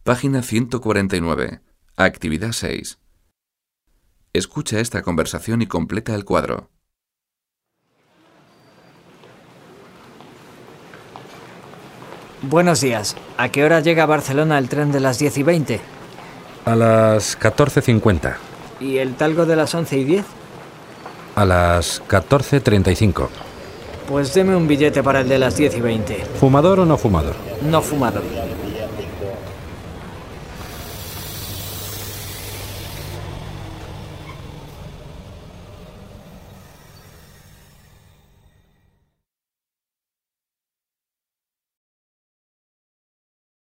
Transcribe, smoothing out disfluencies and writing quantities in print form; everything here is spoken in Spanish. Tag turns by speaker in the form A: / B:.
A: Página 149. Actividad 6. Escucha esta conversación y completa el cuadro.
B: Buenos días. ¿A qué hora llega a Barcelona el tren de las 10:20?
C: A las 14:50.
B: ¿Y el talgo de las 11:10?
C: A las 14:35.
B: Pues deme un billete para el de las 10:20.
C: ¿Fumador o no fumador?
B: No fumador.